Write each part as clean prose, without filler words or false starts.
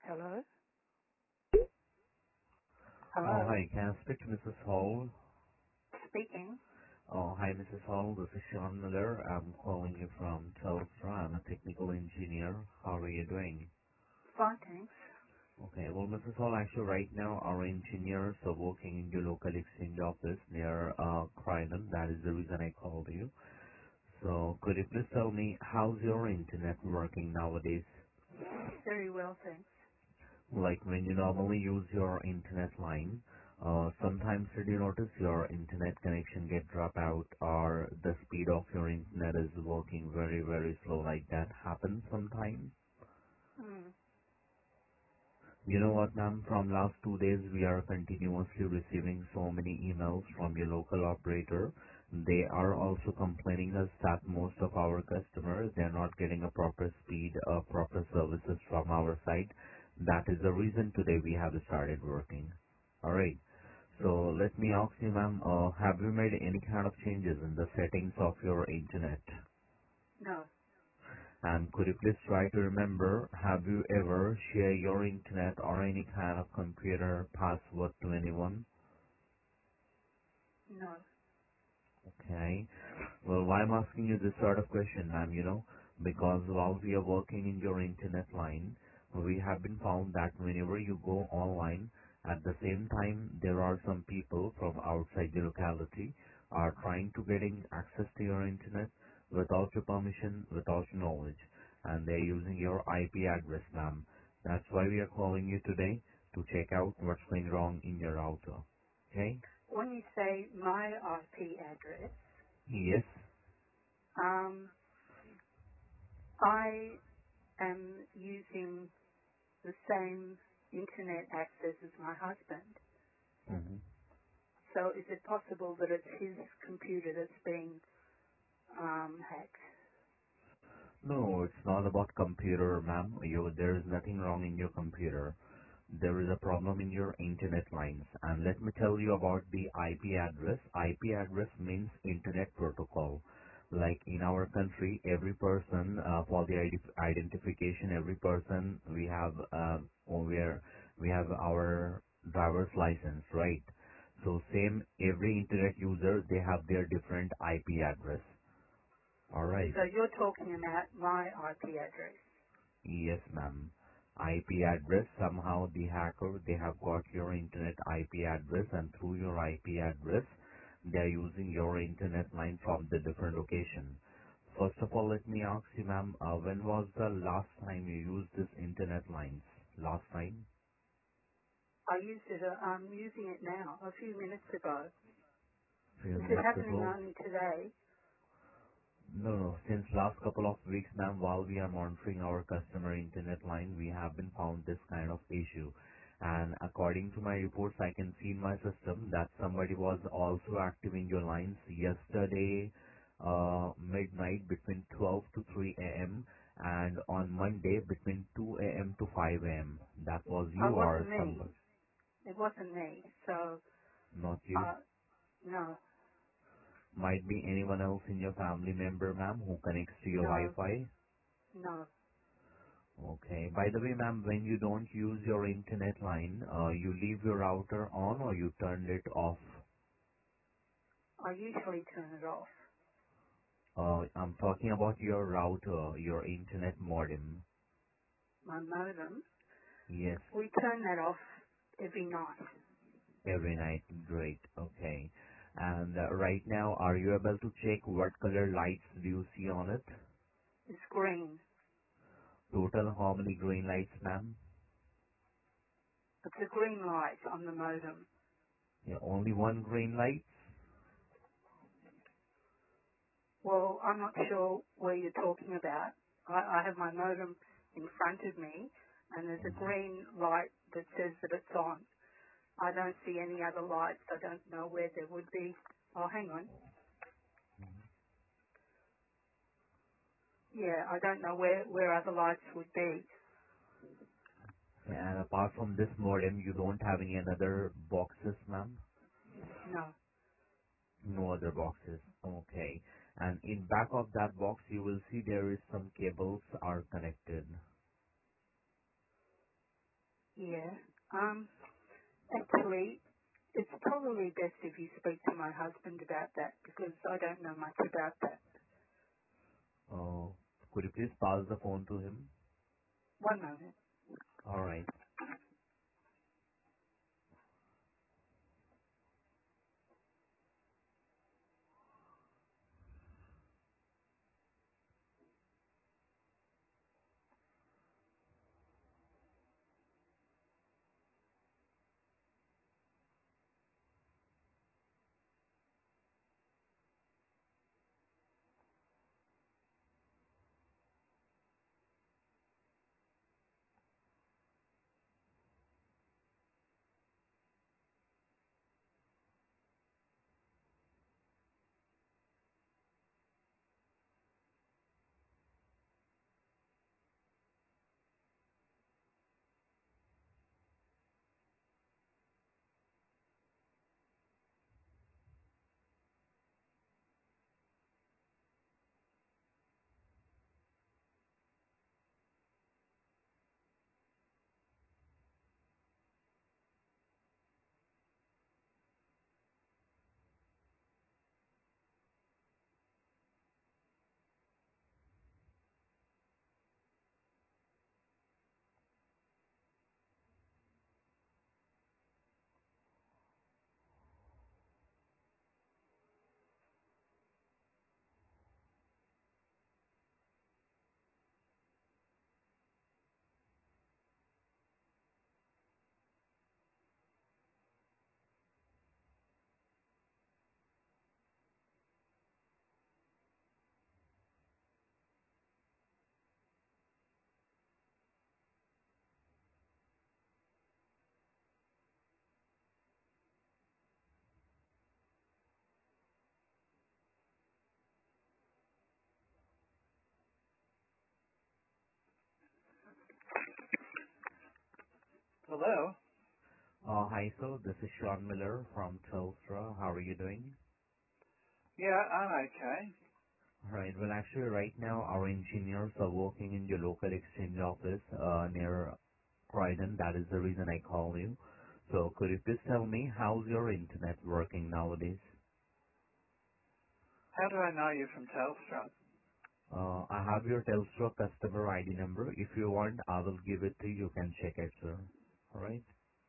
Hello? Oh, Hello? hi. Can I speak to Mrs. Hall? Speaking. Oh, hi, Mrs. Hall. This is Sean Miller. I'm calling you from Telstra. I'm a technical engineer. How are you doing? Fine, thanks. Okay. Well, Mrs. Hall, actually, right now, our engineers are working in your local exchange office near Croydon. That is the reason I called you. So, could you please tell me how's your internet working nowadays? Very well, thanks. Like when you normally use your internet line, sometimes did you notice your internet connection get drop out or the speed of your internet is working very, very slow, like that happens sometimes? Hmm. You know what, ma'am? From last 2 days, we are continuously receiving so many emails from your local operator. They are also complaining us that most of our customers, they're not getting a proper speed or proper services from our side. That is the reason today we have started working. Alright. So let me ask you, ma'am, have you made any kind of changes in the settings of your internet? No. And could you please try to remember, have you ever shared your internet or any kind of computer password to anyone? No. Okay. Well, why I'm asking you this sort of question, ma'am, because while we are working in your internet line, we have been found that whenever you go online, at the same time, there are some people from outside the locality are trying to getting access to your internet without your permission, without your knowledge, and they're using your IP address, ma'am. That's why we are calling you today to check out what's going wrong in your router. Okay? When you say my IP address, Yes. um, I am using the same internet access as my husband. Mhm. So is it possible that it's his computer that's being hacked? No, it's not about computer, ma'am. There is nothing wrong in your computer. There is a problem in your internet lines. And let me tell you about the IP address. IP address means Internet Protocol. Like in our country, every person, for the identification, every person we have our driver's license, right? So same, every internet user, they have their different IP address. Alright. So you're talking about my IP address. Yes, ma'am. IP address, somehow the hacker, they have got your internet IP address, and through your IP address, they are using your internet line from the different location. First of all, let me ask you, ma'am, when was the last time you used this internet lines? Last time? I used it, I'm using it now, a few minutes ago. Few Is it minutes happening ago? only today? No, no. Since last couple of weeks, ma'am, while we are monitoring our customer internet line, we have been found this kind of issue. And according to my reports, I can see in my system that somebody was also active in your lines yesterday, midnight between 12 to 3 a.m. and on Monday between 2 a.m. to 5 a.m. That was Oh, you it or wasn't me. somebody, It wasn't me. So, not you. no, Might be anyone else in your family member, ma'am, who connects to your no, Wi-Fi. no. Okay. By the way, ma'am, when you don't use your internet line, you leave your router on or you turned it off? I usually turn it off. I'm talking about your router, your internet modem. My modem, Yes, we turn that off every night. every night. Great. Okay. And right now, are you able to check what color lights do you see on it? It's green. Total how many green lights, ma'am? It's a green light on the modem. Yeah, only one green light? Well, I'm not sure where you're talking about. I have my modem in front of me, and there's a Mhm. green light that says that it's on. I don't see any other lights. I don't know where there would be. Oh, hang on. Yeah, I don't know where other lights would be. And apart from this modem, you don't have any other boxes, ma'am? No. No other boxes. Okay. And in back of that box, you will see there is some cables are connected. Yeah. Um, Actually, it's probably best if you speak to my husband about that because I don't know much about that. Uh, could you please pass the phone to him? One moment. All right. Hello? Hi, sir. This is Sean Miller from Telstra. How are you doing? Yeah, I'm okay. Right. Well, actually, right now, our engineers are working in your local exchange office near Croydon. That is the reason I call you. So could you please tell me how's your internet working nowadays? How do I know you're from Telstra? I have your Telstra customer ID number. If you want, I will give it to you. You can check it, sir. All right.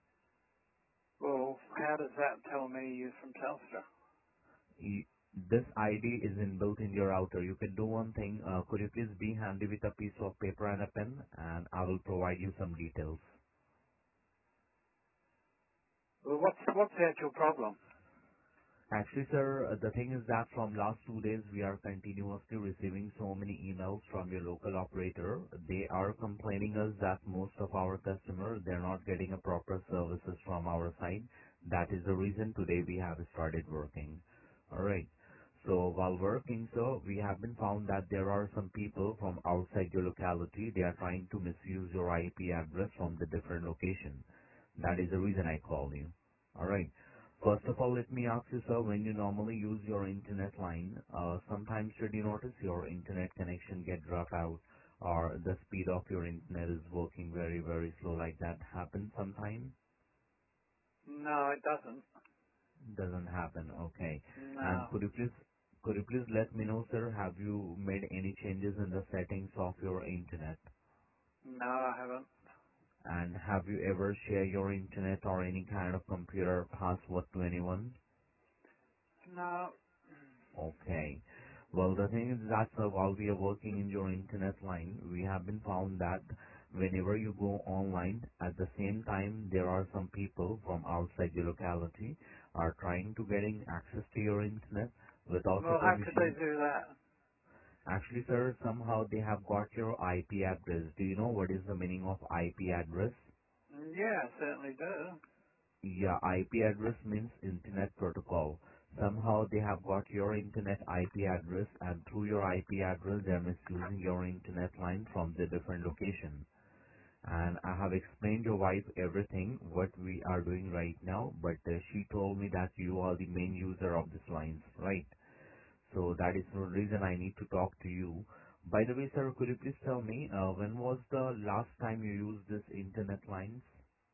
Well, how does that tell me you're from Telstra? Y- This ID is inbuilt in your router. You can do one thing. Could you please be handy with a piece of paper and a pen, and I will provide you some details. Well, what's the actual problem? Actually, sir, the thing is that from last 2 days, we are continuously receiving so many emails from your local operator. They are complaining us that most of our customers, they're not getting a proper services from our side. That is the reason today we have started working. All right. So while working, so we have been found that there are some people from outside your locality. They are trying to misuse your IP address from the different location. That is the reason I called you. All right. First of all, let me ask you, sir, when you normally use your internet line, sometimes did you notice your internet connection get drop out or the speed of your internet is working very, very slow like that happen sometime? No, it doesn't. Doesn't happen, okay. And No. could you please let me know, sir, have you made any changes in the settings of your internet? No, I haven't. And have you ever shared your internet or any kind of computer password to anyone? No. Okay. Well, the thing is that while we are working in your internet line, we have been found that whenever you go online, at the same time, there are some people from outside your locality are trying to getting access to your internet without your Well, how could they permission. do that? Actually, sir, somehow they have got your IP address. Do you know what is the meaning of IP address? Yeah, I certainly do. Yeah, IP address means Internet Protocol. Somehow they have got your Internet IP address and through your IP address they are misusing your Internet line from the different location. And I have explained your wife everything what we are doing right now, but she told me that you are the main user of this lines, right? So that is the reason I need to talk to you. By the way, sir, could you please tell me when was the last time you used this Internet lines?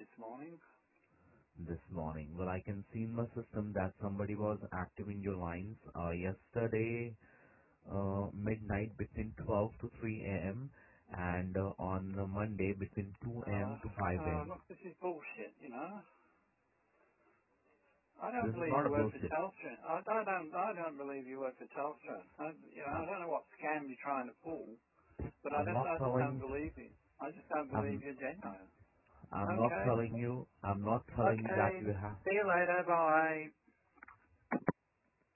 this morning. This morning. Well, I can see in my system that somebody was active in your lines yesterday midnight between 12 to 3 a.m. and on Monday between 2 a.m. to 5 a.m. Look, this is bullshit, you know. I don't This is believe not you a work for bullshit. Telstra. I don't believe you work for Telstra. I I'm, don't know what scam you're trying to pull, but I'm not I just don't telling. believe you. I just don't believe I'm you're genuine. I'm not Okay. telling you. I'm not telling you that Okay. you have. See you later. Bye.